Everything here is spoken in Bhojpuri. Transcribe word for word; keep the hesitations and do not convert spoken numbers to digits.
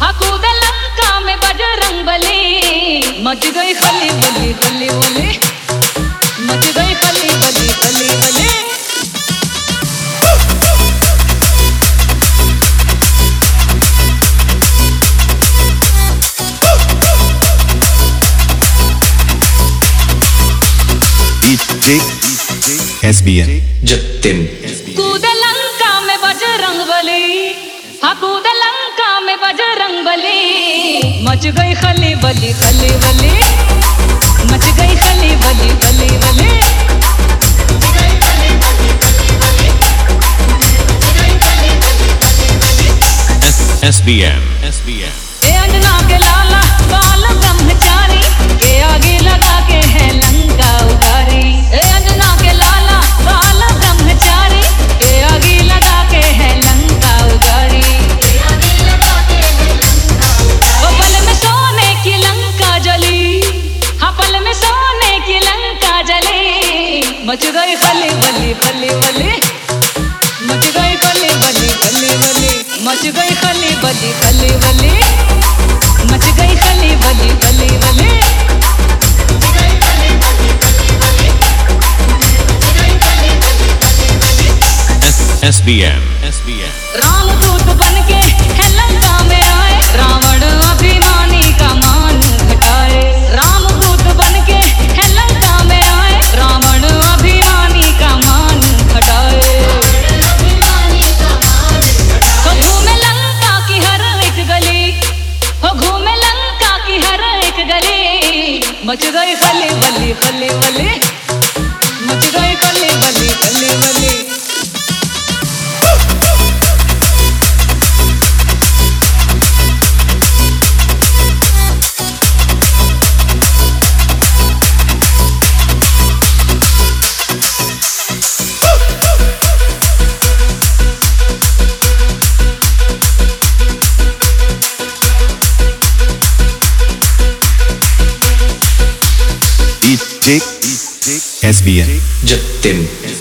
कूद लंका में बजरंग बली, मच गई खली बली खली बली, मच गई खली बली खली बली। एस बी एन जतिन कूद लंका में बजरंग बली, हाँ कूद लंका में बजरंग बली, मच गई खली बली खली बली, मच गई खली बली खली बली। S B N S B N ए अंजना के लाला बाल ब्रह्मचारी, के आगे लगा के है लंका उतारी। ए अंजना के लाला बाल ब्रह्मचारी, के आगे लगा के है लंका उतारी। वो पल में सोने की लंका जली, हाँ पल में सोने की लंका जली, मच गई खली बली खली बली, मच गई खली बली खली बली, मच गई खली बली खली बली, मच गई खली बली खली बली। S B N S B N रामदूत बनके है लंका में आए, रावण अभिमानी का मान घटाए। रामदूत बनके है लंका में आए, रावण अभिमानी का मान घटाए। हो घूमे लंका की हर एक गली, हो घूमे लंका की हर एक गली, मच गई खली बली खली बली, मच गई खली बली खली बली। S B N Jatin.